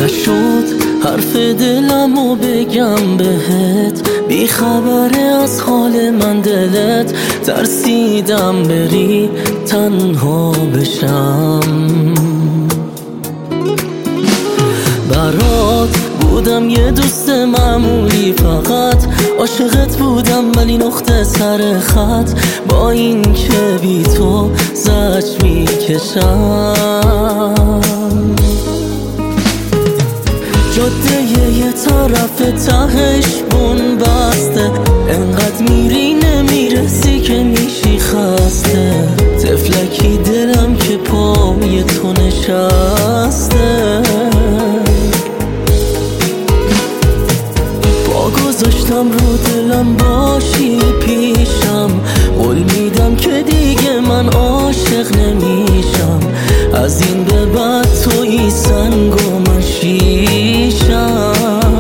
نشد حرف دلمو بگم بهت، بی خبره از حال من دلت، ترسیدم بری تنها بشم. برات بودم یه دوست معمولی، فقط عاشقت بودم ولی نقطه سر خط، با این که بی تو زجر میکشم. جاده یه طرف تهش بن بسته، انقدر میری نمیرسی که میشی خسته، طفلکی دلم که پای تو نشسته. پا گذاشتم رو دلم باشی پیشم، قول میدم که دیگه من عاشق نمیشم، از این به بعد تویی سنگ و من شیشم.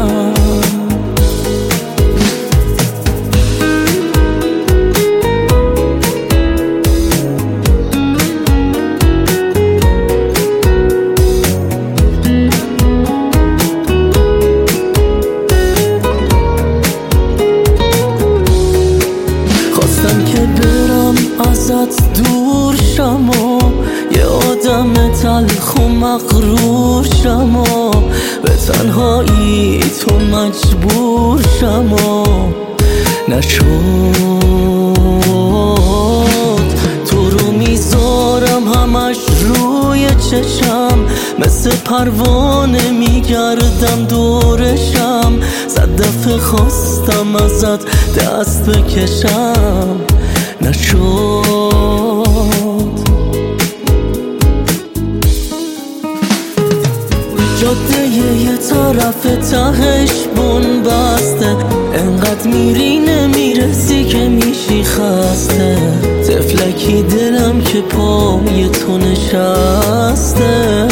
خواستم که برم ازت دور شم و یه آدم تلخ و مغرور شم و به تنهایی تو مجبور شم و نشد. تو رو میذارم همش روی چشم، مثل پروانه میگردم دورشم، صد دفعه خواستم ازت دست بکشم نشد. جاده یه طرف تهش بن بسته، انقدر میری نمیرسی که میشی خسته، طفلکی دلم که پای تو نشسته.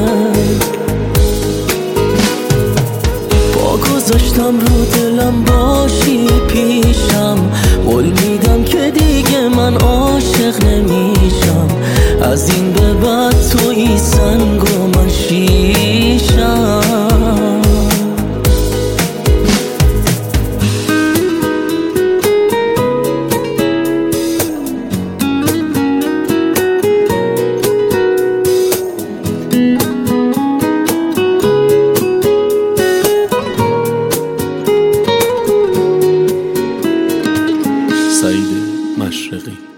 پا گذاشتم رو دلم باشی پیشم، قول میدم که دیگه من عاشق نمیشم، از این به بعد تویی سنگ و من شیشم. سعید مشرقی.